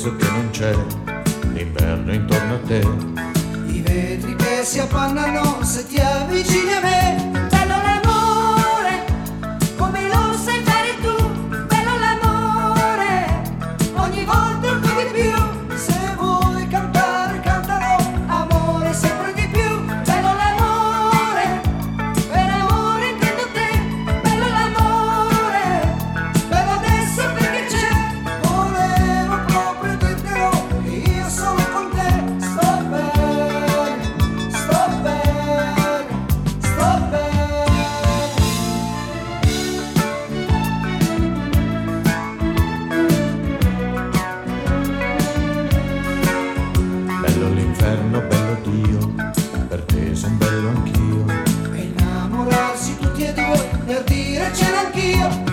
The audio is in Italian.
penso che non c'è l'inverno intorno a te. I vetri che si appannano se ti avvicini a me. Bello l'amore, come lo sai fare tu. Bello l'amore, ogni volta un po' di più. Se vuoi cantare, cantalo, amore sempre di più. Bello l'amore, per amore intendo te. Bello l'amore, bello adesso perché c'è. Volevo proprio dirtelo che io sono con te. Sto bene, sto bene, sto bene. Bello l'inferno, bello Dio, per te son bello anch'io. E innamorarsi tutti e due, per dire ce l'ho anch'io.